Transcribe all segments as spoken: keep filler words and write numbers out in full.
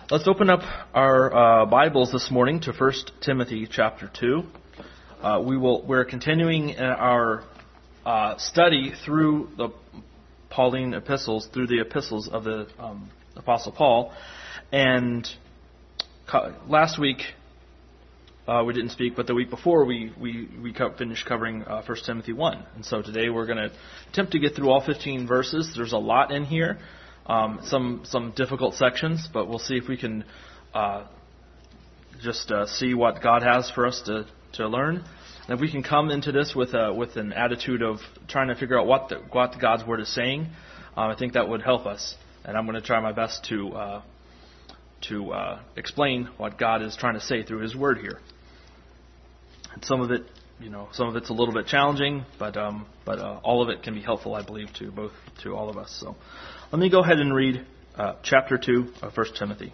Let's open up our uh, Bibles this morning to First Timothy chapter two. Uh, we will, we're continuing our uh, study through the Pauline epistles, through the epistles of the um, Apostle Paul. And co- last week, uh, we didn't speak, but the week before we, we, we co- finished covering uh, First Timothy one. And so today we're going to attempt to get through all fifteen verses. There's a lot in here. Um, some some difficult sections, but we'll see if we can uh, just uh, see what God has for us to, to learn. And if we can come into this with a, with an attitude of trying to figure out what the, what God's Word is saying, uh, I think that would help us. And I'm going to try my best to uh, to uh, explain what God is trying to say through His Word here. And some of it, you know, some of it's a little bit challenging, but um, but uh, all of it can be helpful, I believe, to both to all of us. So. Let me go ahead and read uh, chapter two of First Timothy.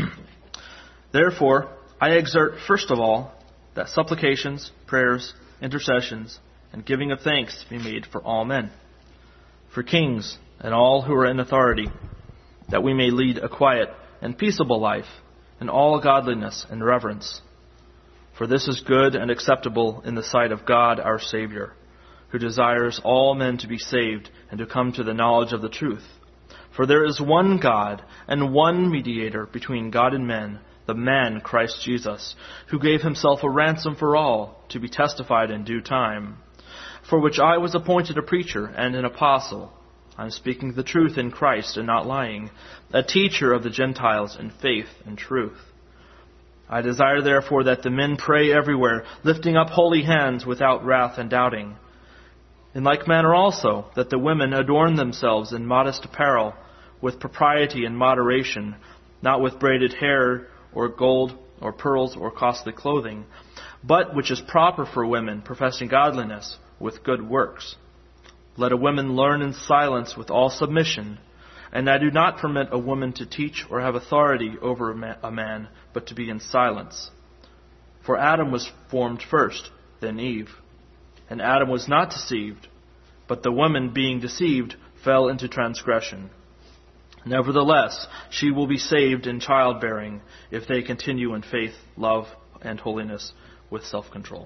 Therefore, I exhort first of all that supplications, prayers, intercessions, and giving of thanks be made for all men, for kings and all who are in authority, that we may lead a quiet and peaceable life in all godliness and reverence. For this is good and acceptable in the sight of God our Savior, who desires all men to be saved and to come to the knowledge of the truth. For there is one God and one mediator between God and men, the man Christ Jesus, who gave himself a ransom for all, to be testified in due time. For which I was appointed a preacher and an apostle. I am speaking the truth in Christ and not lying, a teacher of the Gentiles in faith and truth. I desire therefore that the men pray everywhere, lifting up holy hands without wrath and doubting. In like manner also, that the women adorn themselves in modest apparel, with propriety and moderation, not with braided hair, or gold, or pearls, or costly clothing, but which is proper for women, professing godliness, with good works. Let a woman learn in silence with all submission, and I do not permit a woman to teach or have authority over a man, but to be in silence. For Adam was formed first, then Eve. And Adam was not deceived, but the woman, being deceived, fell into transgression. Nevertheless, she will be saved in childbearing if they continue in faith, love, and holiness with self-control.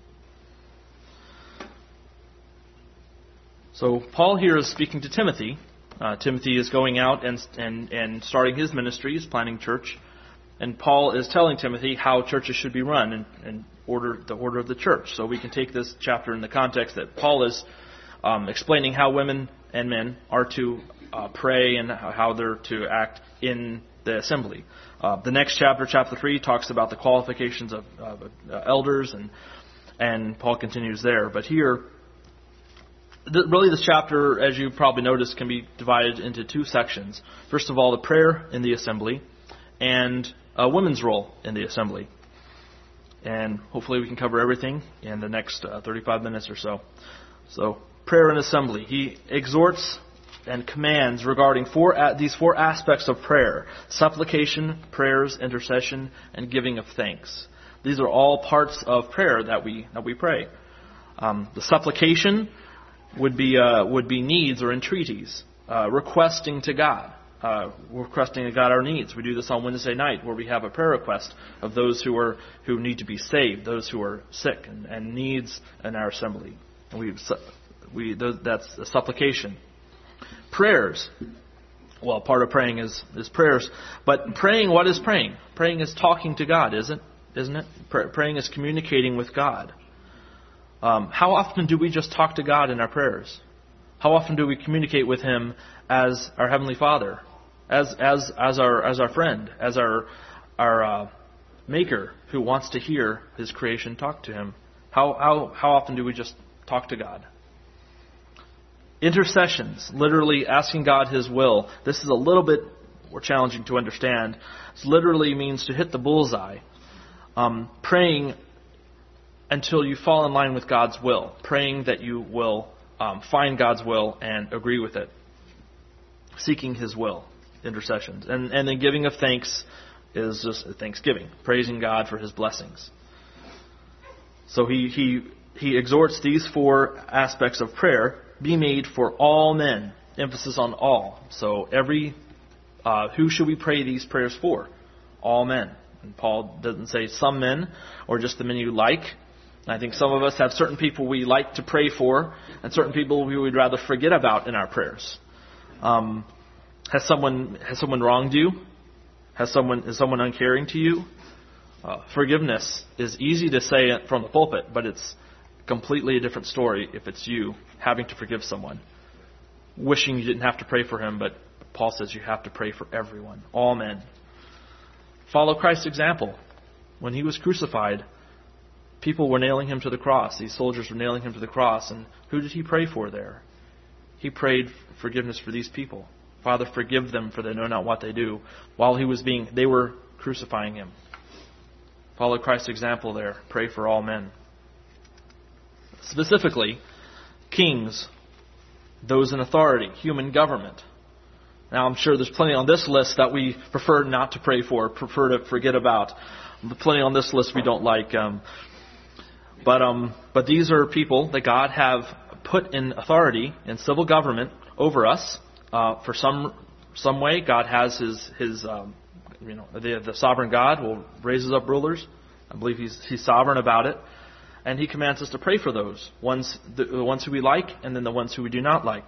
So Paul here is speaking to Timothy. Uh, Timothy is going out and, and, and starting his ministry, he's planting church. And Paul is telling Timothy how churches should be run and, and order the order of the church. So we can take this chapter in the context that Paul is um, explaining how women and men are to uh, pray and how they're to act in the assembly. Uh, the next chapter, chapter three, talks about the qualifications of uh, uh, elders, and and Paul continues there. But here, th- really this chapter, as you probably noticed, can be divided into two sections. First of all, the prayer in the assembly, and a women's role in the assembly. And hopefully we can cover everything in the next uh, thirty-five minutes or so. So, prayer and assembly. He exhorts and commands regarding four uh, these four aspects of prayer: supplication, prayers, intercession, and giving of thanks. These are all parts of prayer that we that we pray. Um, the supplication would be uh, would be needs or entreaties, uh, requesting to God. Uh, requesting to God our needs. We do this on Wednesday night, where we have a prayer request of those who are who need to be saved, those who are sick and, and needs in our assembly. And we we those, that's a supplication. Prayers. Well, part of praying is, is prayers. But praying, what is praying? Praying is talking to God, isn't isn't it? Pray, praying is communicating with God. Um, how often do we just talk to God in our prayers? How often do we communicate with Him as our Heavenly Father, as as as our as our friend, as our our uh, Maker who wants to hear His creation talk to Him? How how how often do we just talk to God? Intercessions, literally asking God His will. This is a little bit more challenging to understand. It literally means to hit the bullseye. Um, praying until you fall in line with God's will. Praying that you will um, find God's will and agree with it. Seeking His will. Intercessions. And, and then giving of thanks is just thanksgiving. Praising God for His blessings. So he, he, he exhorts these four aspects of prayer be made for all men. Emphasis on all. So every, uh, who should we pray these prayers for? all men. And Paul doesn't say some men or just the men you like. I think some of us have certain people we like to pray for and certain people we would rather forget about in our prayers. Um, has someone has someone wronged you? Has someone is someone uncaring to you? Uh, forgiveness is easy to say from the pulpit, but it's completely a different story if it's you having to forgive someone, wishing you didn't have to pray for him, but Paul says you have to pray for everyone, all men. Follow Christ's example. When he was crucified, people were nailing him to the cross. These soldiers were nailing him to the cross. And who did he pray for there? He prayed forgiveness for these people. Father, forgive them, for they know not what they do. While he was being, they were crucifying him. Follow Christ's example there. Pray for all men. Specifically, kings, those in authority, human government. Now, I'm sure there's plenty on this list that we prefer not to pray for, prefer to forget about. But plenty on this list we don't like. Um, but um, but these are people that God have put in authority in civil government over us. Uh, for some some way, God has His His um, you know the the sovereign God will raises up rulers. I believe He's He's sovereign about it, and He commands us to pray for those ones, the, the ones who we like, and then the ones who we do not like.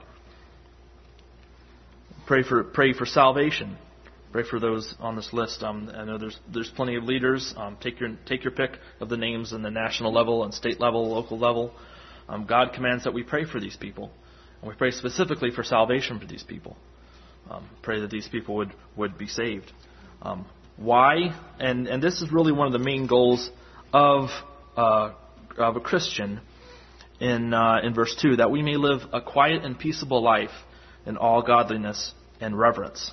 Pray for pray for salvation. Pray for those on this list. Um, I know there's there's plenty of leaders. Um, take your take your pick of the names in the national level and state level, local level. Um, God commands that we pray for these people, and we pray specifically for salvation for these people. Um, pray that these people would would be saved. Um, why? And and this is really one of the main goals of uh, of a Christian. In uh, in verse two, that we may live a quiet and peaceable life in all godliness and reverence.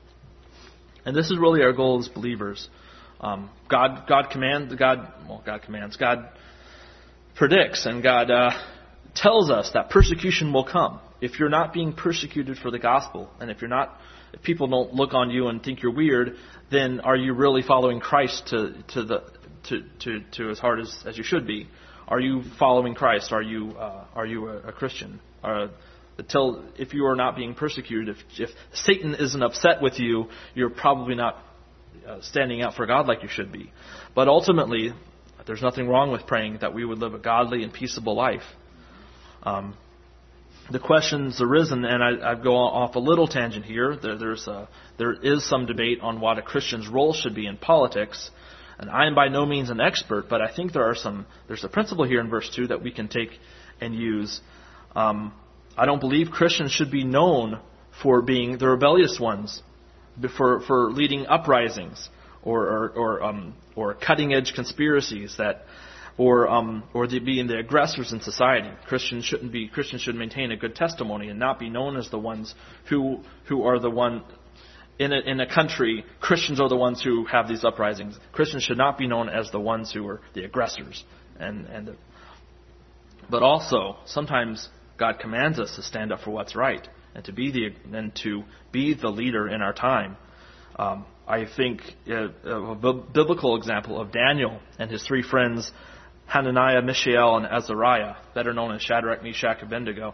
And this is really our goal as believers. Um, God, God commands, God, well, God commands, God predicts, and God uh, tells us that persecution will come. If you're not being persecuted for the gospel, and if you're not, if people don't look on you and think you're weird, then are you really following Christ to to the to to, to as hard as, as you should be? Are you following Christ? Are you uh, are you a, a Christian? Uh, Until if you are not being persecuted, if, if Satan isn't upset with you, you're probably not uh, standing out for God like you should be. But ultimately, there's nothing wrong with praying that we would live a godly and peaceable life. Um, the question's arisen, and I, I go off a little tangent here. There, there's a, there is some debate on what a Christian's role should be in politics, and I am by no means an expert, but I think there are some. There's a principle here in verse two that we can take and use. Um, I don't believe Christians should be known for being the rebellious ones, for for leading uprisings or or or, um, or cutting edge conspiracies that, or um, or the, being the aggressors in society. Christians shouldn't be. Christians should maintain a good testimony and not be known as the ones who who are the one in a, in a country. Christians are the ones who have these uprisings. Christians should not be known as the ones who are the aggressors. And and the, but also sometimes God commands us to stand up for what's right and to be the and to be the leader in our time. Um, I think a, a biblical example of Daniel and his three friends, Hananiah, Mishael, and Azariah, better known as Shadrach, Meshach, Abednego.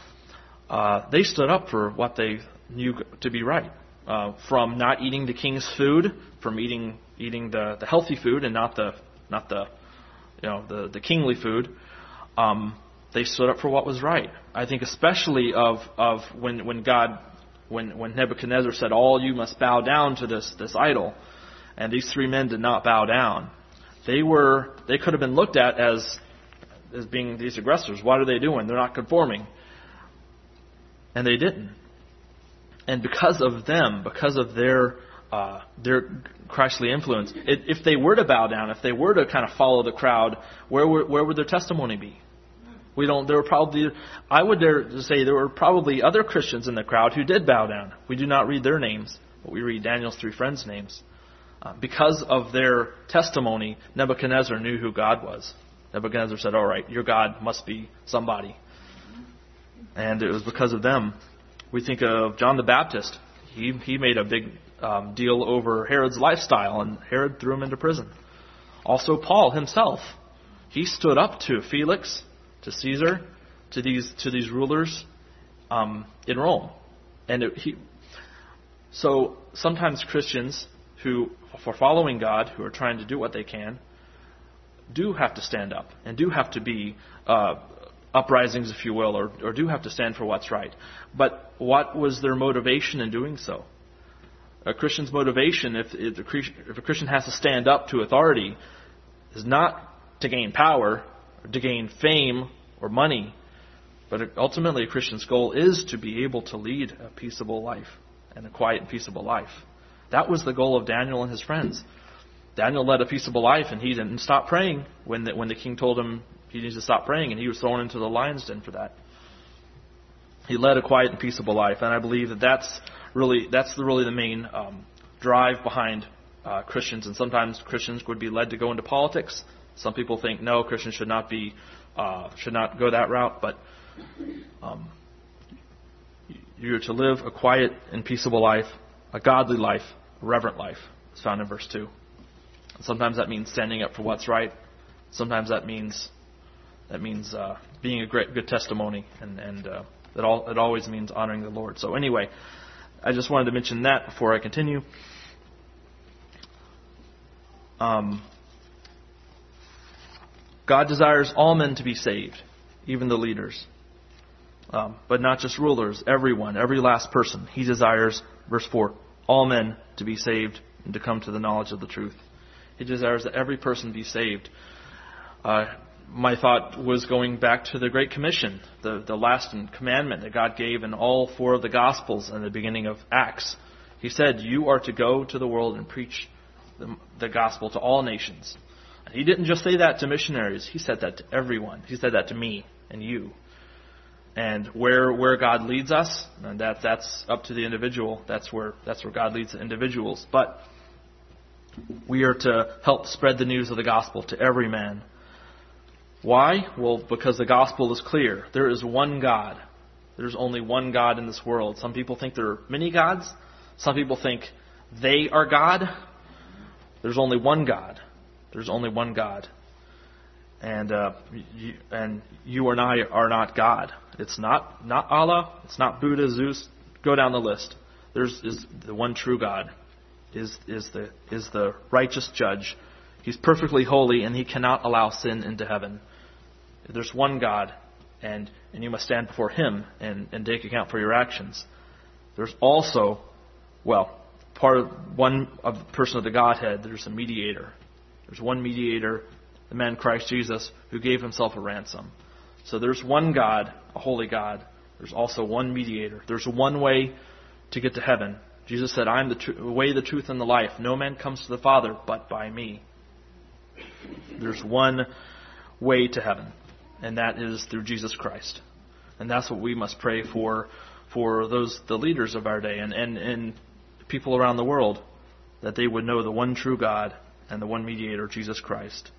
Uh, they stood up for what they knew to be right, uh, from not eating the king's food, from eating eating the, the healthy food and not the not the you know the the kingly food. Um, They stood up for what was right. I think especially of of when when God, when when Nebuchadnezzar said, "All you must bow down to this this idol," and these three men did not bow down. They were they could have been looked at as as being these aggressors. What are they doing? They're not conforming, and they didn't. And because of them, because of their uh, their Christly influence, it, if they were to bow down, if they were to kind of follow the crowd, where were, where would their testimony be? We don't. There were probably, I would dare to say, there were probably other Christians in the crowd who did bow down. We do not read their names, but we read Daniel's three friends' names. Uh, because of their testimony, Nebuchadnezzar knew who God was. Nebuchadnezzar said, "All right, your God must be somebody," and it was because of them. We think of John the Baptist. He he made a big um, deal over Herod's lifestyle, and Herod threw him into prison. Also, Paul himself, he stood up to Felix, to Caesar, to these to these rulers um, in Rome, and it, he. So sometimes Christians who, for following God, who are trying to do what they can, do have to stand up and do have to be uh, uprisings, if you will, or, or do have to stand for what's right. But what was their motivation in doing so? A Christian's motivation, if, if, a, if a Christian has to stand up to authority, is not to gain power, or to gain fame or money, but ultimately a Christian's goal is to be able to lead a peaceable life and a quiet and peaceable life. That was the goal of Daniel and his friends. Daniel led a peaceable life, and he didn't stop praying when the, when the king told him he needs to stop praying, and he was thrown into the lion's den for that. He led a quiet and peaceable life, and I believe that that's really that's the, really the main um, drive behind uh, Christians. And sometimes Christians would be led to go into politics. Some people think no, Christians should not be uh, should not go that route, but um, you're to live a quiet and peaceable life, a godly life, a reverent life. It's found in verse two. And sometimes that means standing up for what's right. Sometimes that means that means uh, being a great good testimony, and and uh, it all it always means honoring the Lord. So anyway, I just wanted to mention that before I continue. Um, God desires all men to be saved, even the leaders. Um, but not just rulers, everyone, every last person. He desires, verse four, all men to be saved and to come to the knowledge of the truth. He desires that every person be saved. Uh, my thought was going back to the Great Commission, the, the last commandment that God gave in all four of the Gospels in the beginning of Acts. He said, you are to go to the world and preach the, the gospel to all nations. And he didn't just say that to missionaries. He said that to everyone. He said that to me and you. And where where God leads us, and that that's up to the individual. That's where that's where God leads the individuals. But we are to help spread the news of the gospel to every man. Why? Well, because the gospel is clear. There is one God. There's only one God in this world. Some people think there are many gods. Some people think they are God. There's only one God. There's only one God. And uh, you, and you and I are not God. It's not not Allah. It's not Buddha, Zeus. Go down the list. There's is the one true God. Is is the is the righteous judge. He's perfectly holy, and he cannot allow sin into heaven. There's one God, and, and you must stand before him and, and take account for your actions. There's also, well, part of one of the person of the Godhead, there's a mediator. There's one mediator, the man Christ Jesus, who gave himself a ransom. So there's one God, a holy God. There's also one mediator. There's one way to get to heaven. Jesus said, I am the tr- way, the truth, and the life. No man comes to the Father but by me. There's one way to heaven, and that is through Jesus Christ. And that's what we must pray for for those the leaders of our day and, and, and people around the world, that they would know the one true God and the one mediator, Jesus Christ.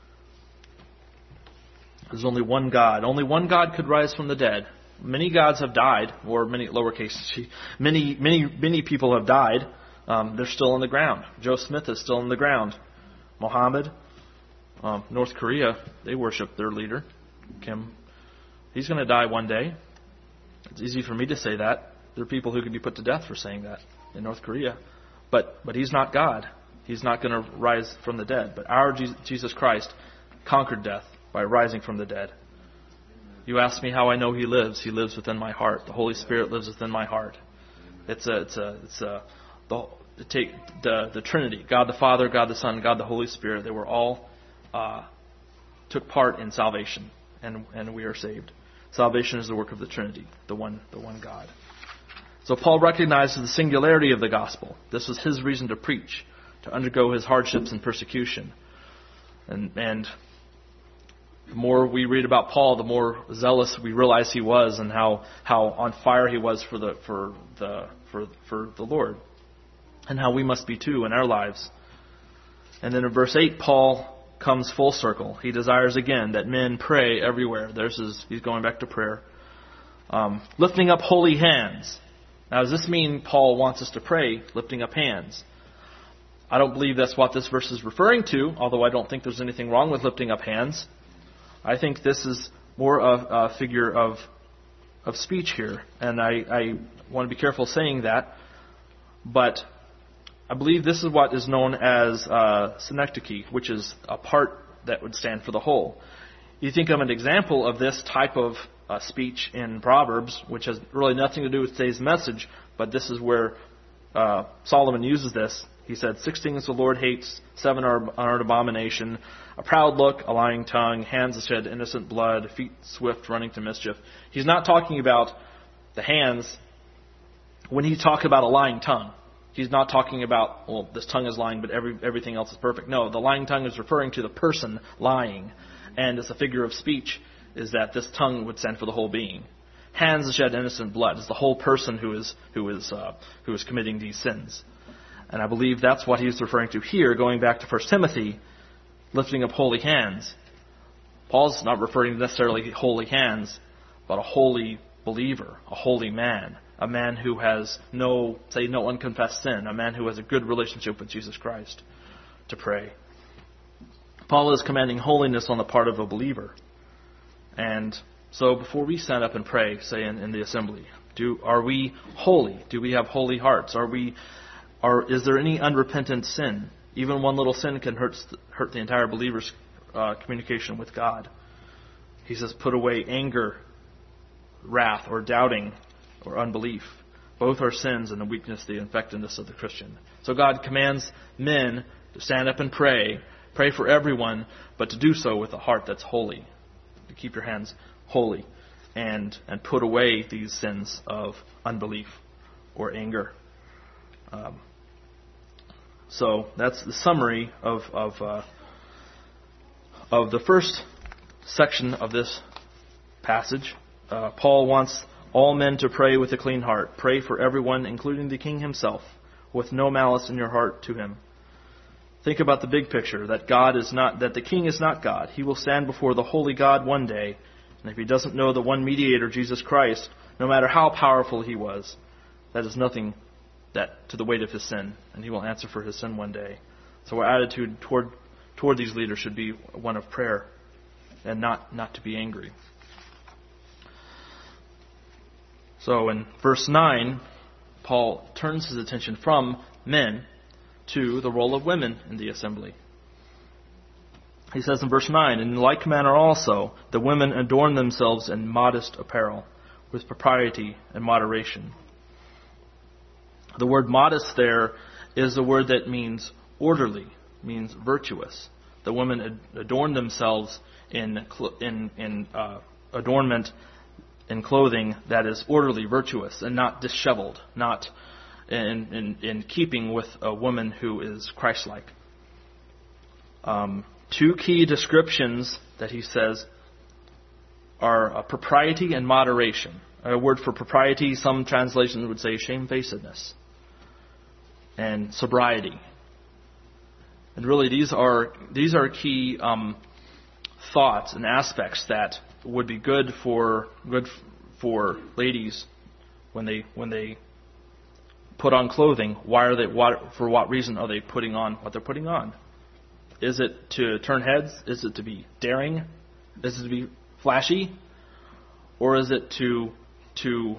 There's only one God. Only one God could rise from the dead. Many gods have died, or many lowercase, many many many people have died. Um, they're still in the ground. Joe Smith is still in the ground. Mohammed, um, North Korea, they worship their leader, Kim. He's going to die one day. It's easy for me to say that. There are people who could be put to death for saying that in North Korea. But but he's not God. He's not going to rise from the dead. But our Jesus Christ conquered death by rising from the dead. You ask me how I know he lives. He lives within my heart. The Holy Spirit lives within my heart. It's a, it's a, it's a, the, take the, the Trinity, God the Father, God the Son, God the Holy Spirit. They were all, uh, took part in salvation, and, and we are saved. Salvation is the work of the Trinity, the one, the one God. So Paul recognizes the singularity of the gospel. This was his reason to preach, to undergo his hardships and persecution. And, and the more we read about Paul, the more zealous we realize he was, and how, how on fire he was for the for the for for the Lord, and how we must be too in our lives. And then in verse eight, Paul comes full circle. He desires again that men pray everywhere. There's his, he's going back to prayer, um, lifting up holy hands. Now, does this mean Paul wants us to pray lifting up hands? I don't believe that's what this verse is referring to, although I don't think there's anything wrong with lifting up hands. I think this is more of a figure of of speech here, and I, I want to be careful saying that. But I believe this is what is known as uh, synecdoche, which is a part that would stand for the whole. You think of an example of this type of uh, speech in Proverbs, which has really nothing to do with today's message, but this is where uh, Solomon uses this. He said, six things the Lord hates, seven are, are an abomination, a proud look, a lying tongue, hands that shed innocent blood, feet swift running to mischief. He's not talking about the hands when he talks about a lying tongue. He's not talking about, well, this tongue is lying, but every, everything else is perfect. No, the lying tongue is referring to the person lying. And as a figure of speech is that this tongue would stand for the whole being. Hands that shed innocent blood is the whole person who is who is uh, who is committing these sins. And I believe that's what he's referring to here, going back to First Timothy, lifting up holy hands. Paul's not referring to necessarily holy hands, but a holy believer, a holy man, a man who has no, say, no unconfessed sin, a man who has a good relationship with Jesus Christ, to pray. Paul is commanding holiness on the part of a believer. And so before we stand up and pray, say in, in the assembly, do are we holy? Do we have holy hearts? Are we, are is there any unrepentant sin? Even one little sin can hurt hurt the entire believer's uh, communication with God. He says, put away anger, wrath, or doubting, or unbelief. Both are sins and the weakness, the infectedness of the Christian. So God commands men to stand up and pray, pray for everyone, but to do so with a heart that's holy, to keep your hands holy, and and put away these sins of unbelief or anger. Um, so that's the summary of of uh, of the first section of this passage. Uh, Paul wants all men to pray with a clean heart. Pray for everyone, including the king himself, with no malice in your heart to him. Think about the big picture, that God is not, that the king is not God. He will stand before the holy God one day, and if he doesn't know the one mediator, Jesus Christ, no matter how powerful he was, that is nothing that to the weight of his sin, and he will answer for his sin one day. So our attitude toward toward these leaders should be one of prayer, and not, not to be angry. So in verse nine, Paul turns his attention from men to the role of women in the assembly. He says in verse nine, in like manner also, the women adorn themselves in modest apparel, with propriety and moderation. The word modest there is a word that means orderly, means virtuous. The women ad- adorn themselves in in in uh, adornment in clothing that is orderly, virtuous, and not disheveled, not in, in, in keeping with a woman who is Christ-like. Um, two key descriptions that he says are uh, propriety and moderation. A word for propriety, some translations would say shamefacedness, and sobriety. And really, these are these are key um, thoughts and aspects that would be good for good for ladies when they when they put on clothing. Why are they? What, for what reason are they putting on what they're putting on? Is it to turn heads? Is it to be daring? Is it to be flashy? Or is it to to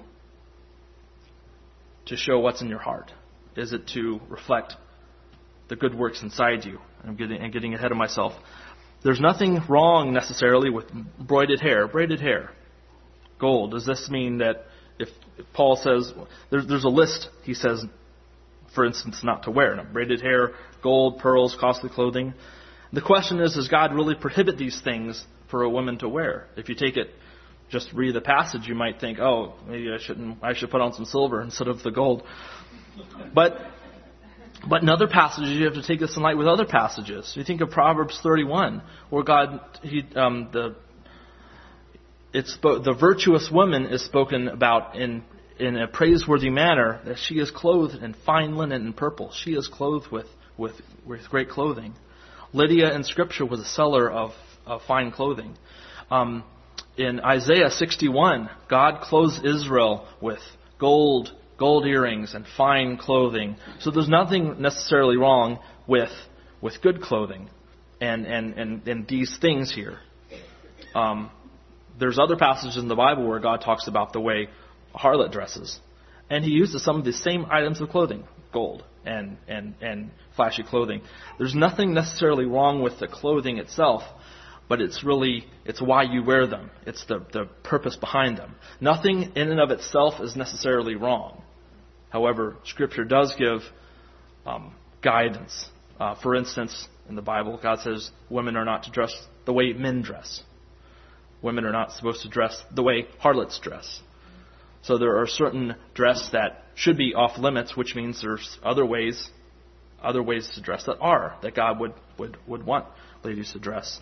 to show what's in your heart? Is it to reflect the good works inside you? I'm getting and getting ahead of myself. There's nothing wrong necessarily with braided hair. Braided hair, gold. Does this mean that if, if Paul says there's there's a list? He says, for instance, not to wear. No, braided hair, gold, pearls, costly clothing. The question is, does God really prohibit these things for a woman to wear? If you take it, just read the passage, you might think, oh, maybe I shouldn't. I should put on some silver instead of the gold. But but in other passages, you have to take this in light with other passages. You think of Proverbs thirty-one, where God, he, um, the it's the virtuous woman is spoken about in in a praiseworthy manner, that she is clothed in fine linen and purple. She is clothed with with with great clothing. Lydia in Scripture was a seller of, of fine clothing. Um, in Isaiah sixty-one, God clothes Israel with gold. gold earrings and fine clothing. So there's nothing necessarily wrong with with good clothing and and, and, and these things here. Um, there's other passages in the Bible where God talks about the way a harlot dresses. And he uses some of the same items of clothing, gold and, and, and flashy clothing. There's nothing necessarily wrong with the clothing itself, but it's really, it's why you wear them. It's the, the purpose behind them. Nothing in and of itself is necessarily wrong. However, Scripture does give um, guidance. Uh, for instance, in the Bible, God says women are not to dress the way men dress. Women are not supposed to dress the way harlots dress. So there are certain dress that should be off limits, which means there's other ways, other ways to dress that are, that God would, would, would want ladies to dress.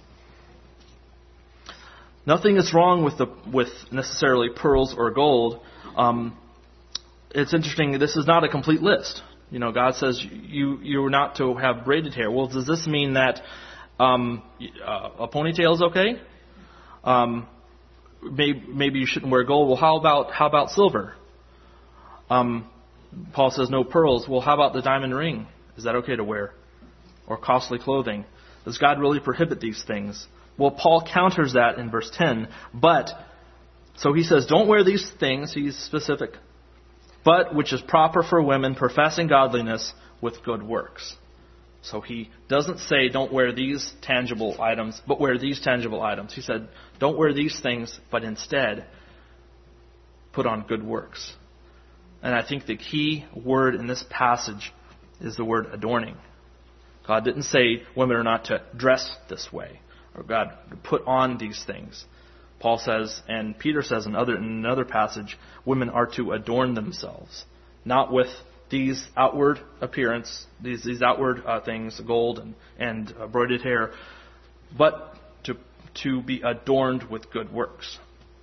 Nothing is wrong with the with necessarily pearls or gold. Um, it's interesting. This is not a complete list. You know, God says you you're not to have braided hair. Well, does this mean that um, uh, a ponytail is okay? Um, maybe, maybe you shouldn't wear gold. Well, how about how about silver? Um, Paul says no pearls. Well, how about the diamond ring? Is that okay to wear? Or costly clothing? Does God really prohibit these things? Well, Paul counters that in verse ten. But, so he says, don't wear these things. He's specific. But which is proper for women professing godliness with good works. So he doesn't say don't wear these tangible items, but wear these tangible items. He said don't wear these things, but instead put on good works. And I think the key word in this passage is the word adorning. God didn't say women are not to dress this way, or God to put on these things. Paul says, and Peter says in, other, in another passage, women are to adorn themselves, not with these outward appearance, these these outward uh, things, gold and and uh, braided hair, but to to be adorned with good works.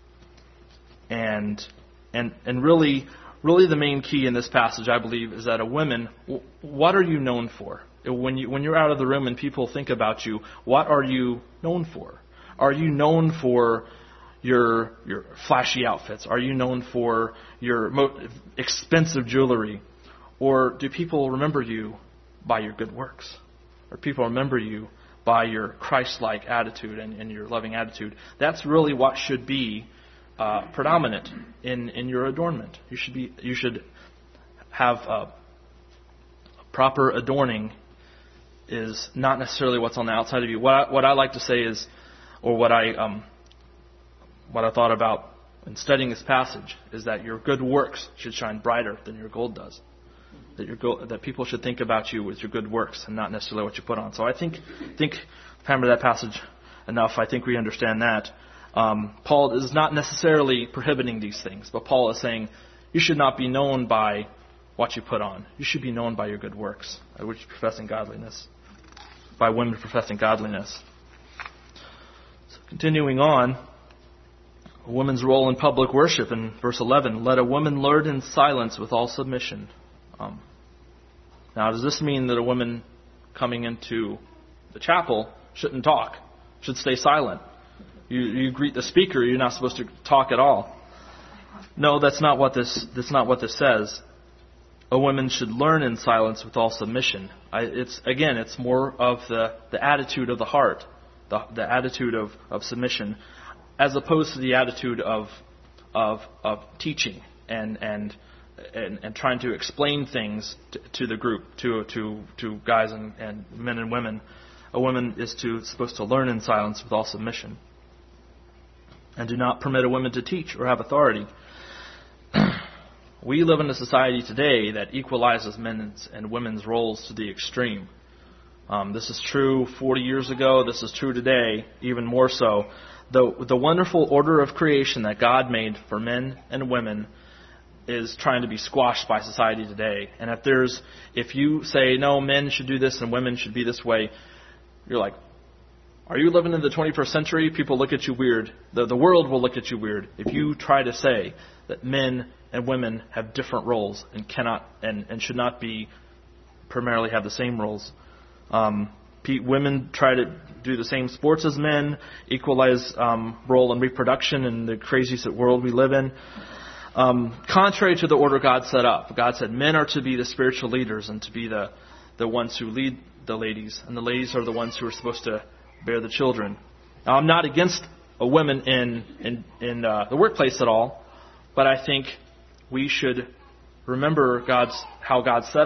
And and and really, really, the main key in this passage, I believe, is that a woman, what are you known for? When you when you're out of the room and people think about you, what are you known for? Are you known for your your flashy outfits? Are you known for your mo- expensive jewelry? Or do people remember you by your good works? Or people remember you by your Christ-like attitude and, and your loving attitude? That's really what should be uh, predominant in, in your adornment. You should be you should have a proper adorning. Is not necessarily what's on the outside of you. What I, what I like to say is, or what I um, what I thought about in studying this passage is that your good works should shine brighter than your gold does. That your gold, that people should think about you with your good works and not necessarily what you put on. So I think think hammer that passage enough. I think we understand that. Um, Paul is not necessarily prohibiting these things, but Paul is saying you should not be known by what you put on. You should be known by your good works, by which professing godliness. By women professing godliness. So continuing on, a woman's role in public worship in verse eleven. Let a woman learn in silence with all submission. Um, now, does this mean that a woman coming into the chapel shouldn't talk, should stay silent? You, you greet the speaker, you're not supposed to talk at all. No, that's not what this. That's not what this says. A woman should learn in silence with all submission. I, it's again, it's more of the, the attitude of the heart, the, the attitude of, of submission, as opposed to the attitude of of, of teaching and, and and and trying to explain things to, to the group, to to to guys and, and men and women. A woman is to supposed to learn in silence with all submission, and do not permit a woman to teach or have authority. We live in a society today that equalizes men's and women's roles to the extreme. Um, this is true forty years ago. This is true today, even more so. The, the wonderful order of creation that God made for men and women is trying to be squashed by society today. And if there's, if you say, no, men should do this and women should be this way, you're like, are you living in the twenty-first century? People look at you weird. The, the world will look at you weird if you try to say that men and women have different roles and cannot and, and should not be primarily have the same roles. Um, women try to do the same sports as men, equalize um, role in reproduction in the crazy world we live in. Um, contrary to the order God set up, God said men are to be the spiritual leaders and to be the, the ones who lead the ladies, and the ladies are the ones who are supposed to bear the children. Now, I'm not against a woman in in, in uh, the workplace at all, but I think we should remember God's how God set up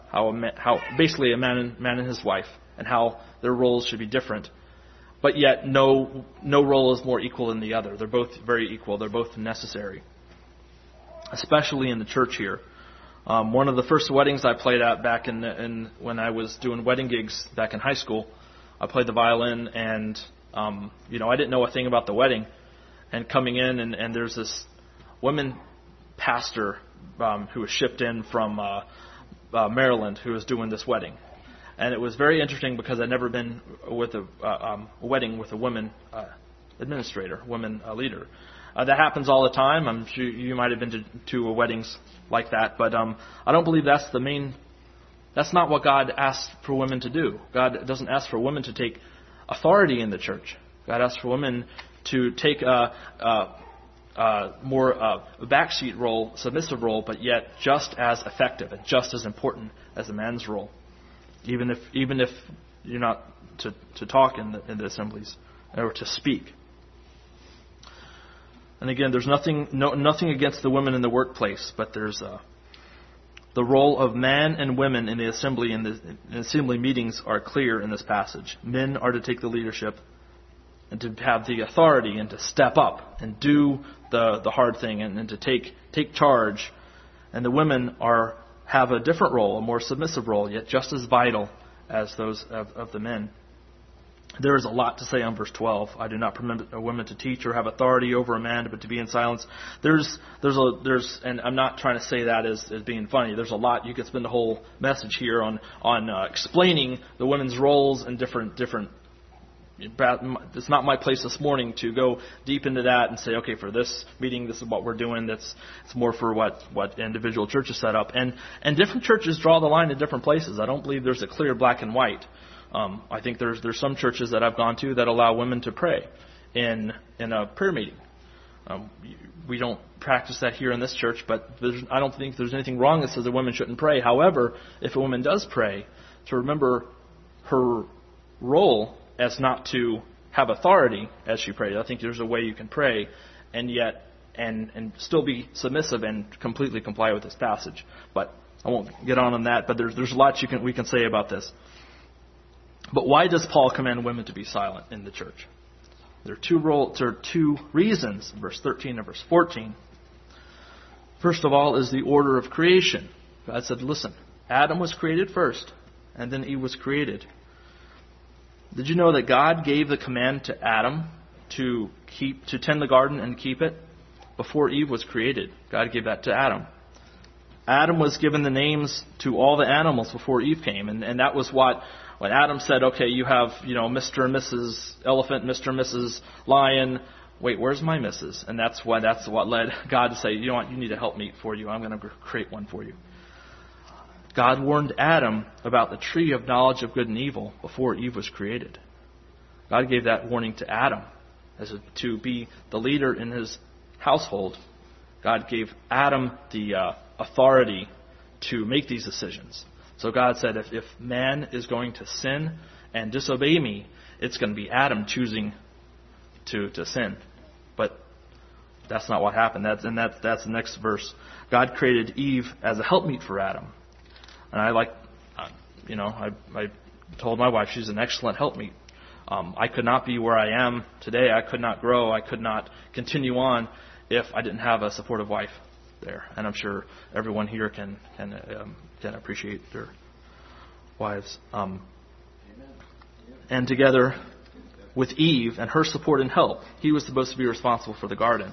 how a man, how basically a man and, man and his wife, and how their roles should be different. But yet no no role is more equal than the other. They're both very equal. They're both necessary, especially in the church here. Um, one of the first weddings I played at back in, in when I was doing wedding gigs back in high school, I played the violin, and um, you know I didn't know a thing about the wedding. And coming in, and, and there's this woman pastor um, who was shipped in from uh, uh, Maryland who was doing this wedding. And it was very interesting because I'd never been with a, uh, um, a wedding with a woman uh, administrator, woman uh, leader. Uh, that happens all the time. I'm sure you might have been to, to weddings like that, but um, I don't believe that's the main. That's not what God asks for women to do. God doesn't ask for women to take authority in the church. God asks for women to take a, a, a more uh, backseat role, submissive role, but yet just as effective and just as important as a man's role. Even if even if you're not to, to talk in the, in the assemblies or to speak. And again, there's nothing no, nothing against the women in the workplace, but there's uh, the role of man and women in the assembly and the in assembly meetings are clear in this passage. Men are to take the leadership and to have the authority and to step up and do the, the hard thing and, and to take take charge. And the women are have a different role, a more submissive role, yet just as vital as those of, of the men. There is a lot to say on verse twelve. I do not permit a woman to teach or have authority over a man, but to be in silence. There's, there's a, there's, and I'm not trying to say that as, as being funny. There's a lot. You could spend a whole message here on on uh, explaining the women's roles and different different. It's not my place this morning to go deep into that and say, okay, for this meeting, this is what we're doing. That's it's more for what what individual churches set up, and and different churches draw the line in different places. I don't believe there's a clear black and white. Um, I think there's there's some churches that I've gone to that allow women to pray in in a prayer meeting. Um, we don't practice that here in this church, but there's, I don't think there's anything wrong that says a woman shouldn't pray. However, if a woman does pray, to remember her role as not to have authority as she prays. I think there's a way you can pray and yet and and still be submissive and completely comply with this passage. But I won't get on on that. But there's there's lots you can we can say about this. But why does Paul command women to be silent in the church? There are two role, there are two reasons, verse thirteen and verse fourteen. First of all is the order of creation. God said, listen, Adam was created first, and then Eve was created. Did you know that God gave the command to Adam to keep to tend the garden and keep it before Eve was created? God gave that to Adam. Adam was given the names to all the animals before Eve came, and, and that was what when Adam said, okay, you have, you know, Mister and Missus Elephant, Mister and Missus Lion. Wait, where's my Missus? And that's why that's what led God to say, you know what, you need a helpmeet for you. I'm going to create one for you. God warned Adam about the tree of knowledge of good and evil before Eve was created. God gave that warning to Adam as a, to be the leader in his household. God gave Adam the uh, authority to make these decisions. So God said, if, if man is going to sin and disobey me, it's going to be Adam choosing to, to sin. But that's not what happened. That's, and that's, that's the next verse. God created Eve as a helpmeet for Adam. And I like, you know, I, I told my wife she's an excellent helpmeet. Um, I could not be where I am today. I could not grow. I could not continue on if I didn't have a supportive wife there. And I'm sure everyone here can can um, can appreciate their wives. Um, and together with Eve and her support and help, he was supposed to be responsible for the garden.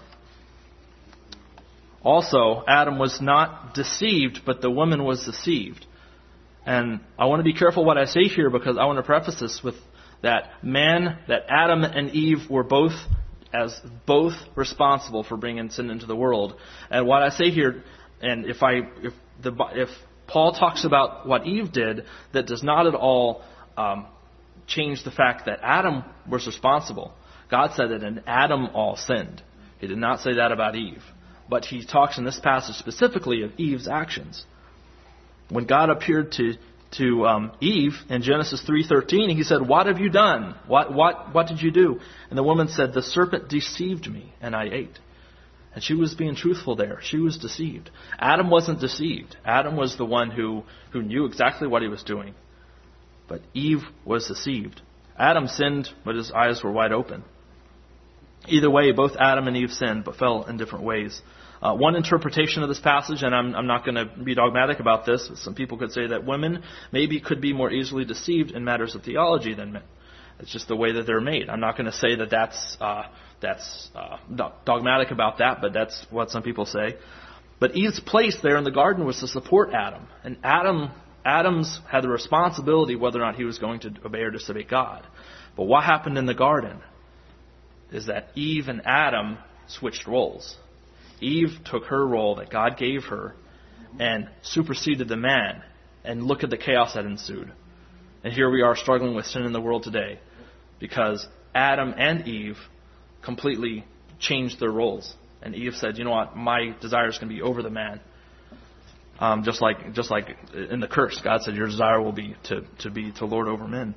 Also, Adam was not deceived, but the woman was deceived. And I want to be careful what I say here because I want to preface this with that man, that Adam and Eve were both as both responsible for bringing sin into the world. And what I say here, and if I if the if Paul talks about what Eve did, that does not at all um, change the fact that Adam was responsible. God said that in Adam all sinned. He did not say that about Eve. But he talks in this passage specifically of Eve's actions. When God appeared to to um, Eve in Genesis three thirteen, he said, "What have you done? What what what did you do?" And the woman said, "The serpent deceived me, and I ate." And she was being truthful there. She was deceived. Adam wasn't deceived. Adam was the one who, who knew exactly what he was doing. But Eve was deceived. Adam sinned, but his eyes were wide open. Either way, both Adam and Eve sinned, but fell in different ways. Uh, one interpretation of this passage, and I'm, I'm not going to be dogmatic about this, but some people could say that women maybe could be more easily deceived in matters of theology than men. It's just the way that they're made. I'm not going to say that that's uh, that's uh, dogmatic about that, but that's what some people say. But Eve's place there in the garden was to support Adam, and Adam Adam's had the responsibility whether or not he was going to obey or disobey God. But what happened in the garden is that Eve and Adam switched roles. Eve took her role that God gave her and superseded the man. And look at the chaos that ensued. And here we are struggling with sin in the world today because Adam and Eve completely changed their roles. And Eve said, you know what, my desire is going to be over the man. Um, just like just like in the curse, God said, your desire will be to, to be to lord over men.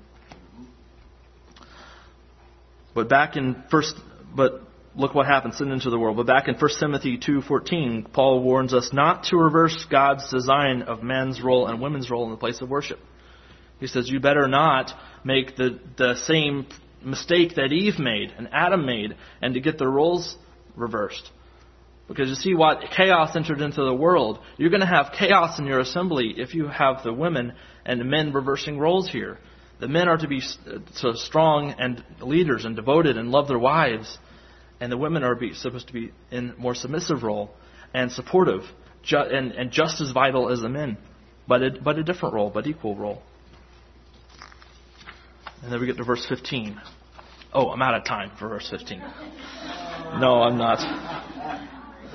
But back in first, but look what happened, sin into the world. But back in First Timothy two fourteen, Paul warns us not to reverse God's design of men's role and women's role in the place of worship. He says, you better not make the, the same mistake that Eve made and Adam made and to get their roles reversed. Because you see what chaos entered into the world. You're going to have chaos in your assembly if you have the women and the men reversing roles here. The men are to be so strong and leaders and devoted and love their wives. And the women are be, supposed to be in a more submissive role and supportive ju- and, and just as vital as the men. But a, but a different role, but equal role. And then we get to verse fifteen. Oh, I'm out of time for verse fifteen. No, I'm not.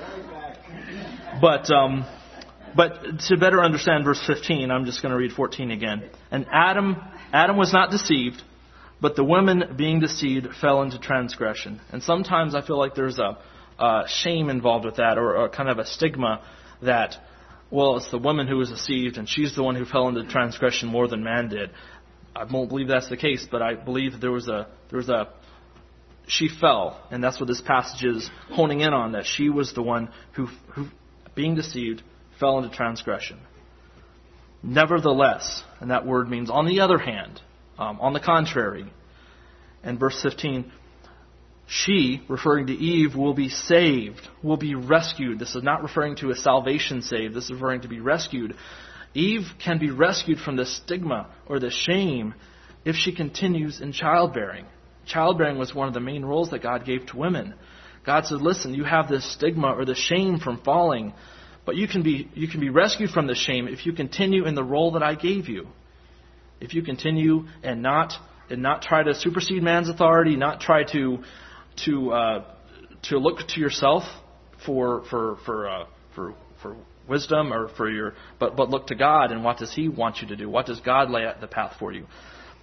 But um, but to better understand verse fifteen, I'm just going to read fourteen again. And Adam Adam was not deceived, but the women being deceived fell into transgression. And sometimes I feel like there's a, a shame involved with that, or, or kind of a stigma that, well, it's the woman who was deceived, and she's the one who fell into transgression more than man did. I won't believe that's the case, but I believe there was a there was a she fell, and that's what this passage is honing in on, that she was the one who, who being deceived, fell into transgression. Nevertheless, and that word means on the other hand, um, on the contrary. And verse fifteen, she, referring to Eve, will be saved, will be rescued. This is not referring to a salvation save. This is referring to be rescued. Eve can be rescued from the stigma or the shame if she continues in childbearing. Childbearing was one of the main roles that God gave to women. God said, listen, you have this stigma or the shame from falling, but you can be you can be rescued from the shame if you continue in the role that I gave you. If you continue and not and not try to supersede man's authority, not try to to uh, to look to yourself for for for uh, for for wisdom or for your but but look to God, and what does He want you to do? What does God lay out the path for you?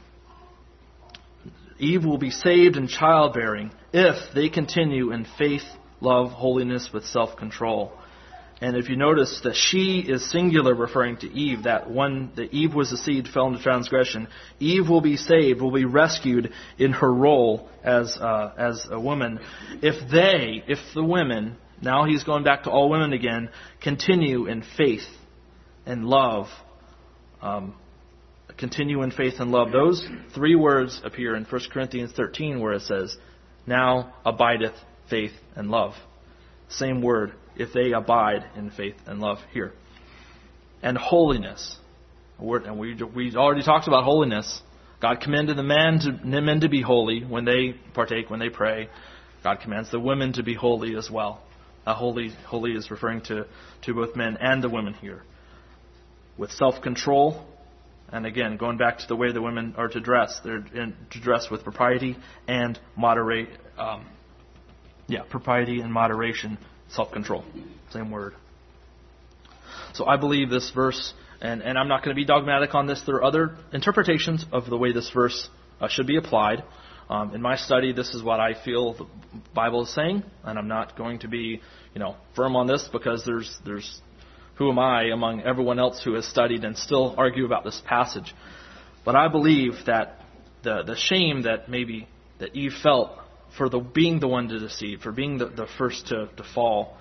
Eve will be saved in childbearing if they continue in faith, love, holiness with self-control. And if you notice that she is singular, referring to Eve, that one, that Eve was the seed, fell into transgression. Eve will be saved, will be rescued in her role as uh, as a woman. If they, if the women, now he's going back to all women again, continue in faith and love, um, continue in faith and love. Those three words appear in First Corinthians thirteen where it says, now abideth faith and love. Same word, if they abide in faith and love here. And holiness. And we we already talked about holiness. God commanded the man to, the men to be holy when they partake, when they pray. God commands the women to be holy as well. Uh, holy, holy is referring to, to both men and the women here. With self-control. And again, going back to the way the women are to dress, they're in, to dress with propriety and moderate, um, yeah, propriety and moderation, self-control, same word. So I believe this verse, and, and I'm not going to be dogmatic on this. There are other interpretations of the way this verse uh, should be applied. Um, in my study, this is what I feel the Bible is saying, and I'm not going to be, you know, firm on this because there's there's. Who am I among everyone else who has studied and still argue about this passage? But I believe that the the shame that maybe that Eve felt for the being the one to deceive, for being the, the first to, to fall,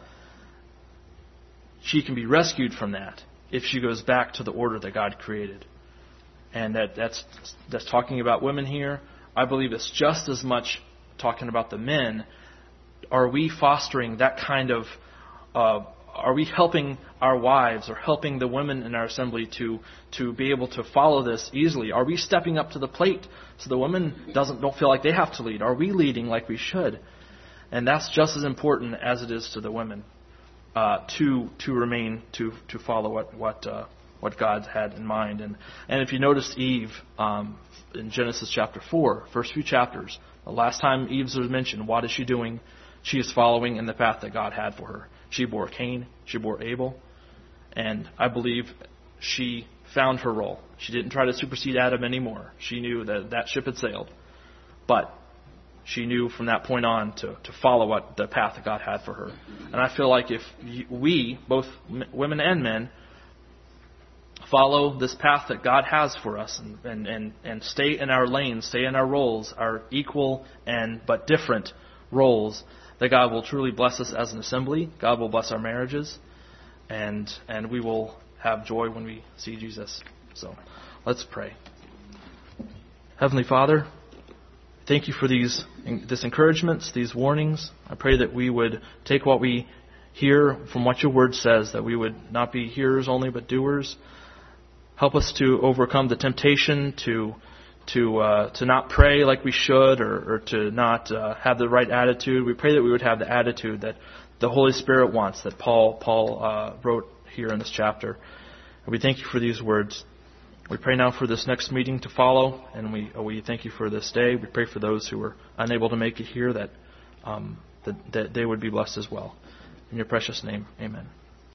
she can be rescued from that if she goes back to the order that God created. And that, that's that's talking about women here. I believe it's just as much talking about the men. Are we fostering that kind of, uh, are we helping our wives or helping the women in our assembly to to be able to follow this easily? Are we stepping up to the plate so the women doesn't don't feel like they have to lead? Are we leading like we should? And that's just as important as it is to the women uh, to to remain to to follow what what uh, what God had in mind. And and if you noticed Eve um, in Genesis chapter four, first few chapters, the last time Eve was mentioned, what is she doing? She is following in the path that God had for her. She bore Cain, she bore Abel, and I believe she found her role. She didn't try to supersede Adam anymore. She knew that that ship had sailed. But she knew from that point on to, to follow what the path that God had for her. And I feel like if we, both women and men, follow this path that God has for us and, and, and, and stay in our lanes, stay in our roles, our equal and but different roles, that God will truly bless us as an assembly. God will bless our marriages, and and we will have joy when we see Jesus. So let's pray. Heavenly Father, thank you for these this encouragements, these warnings. I pray that we would take what we hear from what your word says, that we would not be hearers only but doers. Help us to overcome the temptation to to uh, to not pray like we should, or, or to not uh, have the right attitude. We pray that we would have the attitude that the Holy Spirit wants, that Paul Paul uh, wrote here in this chapter. And we thank you for these words. We pray now for this next meeting to follow, and we we thank you for this day. We pray for those who were unable to make it here, that um, that, that they would be blessed as well. In your precious name, amen.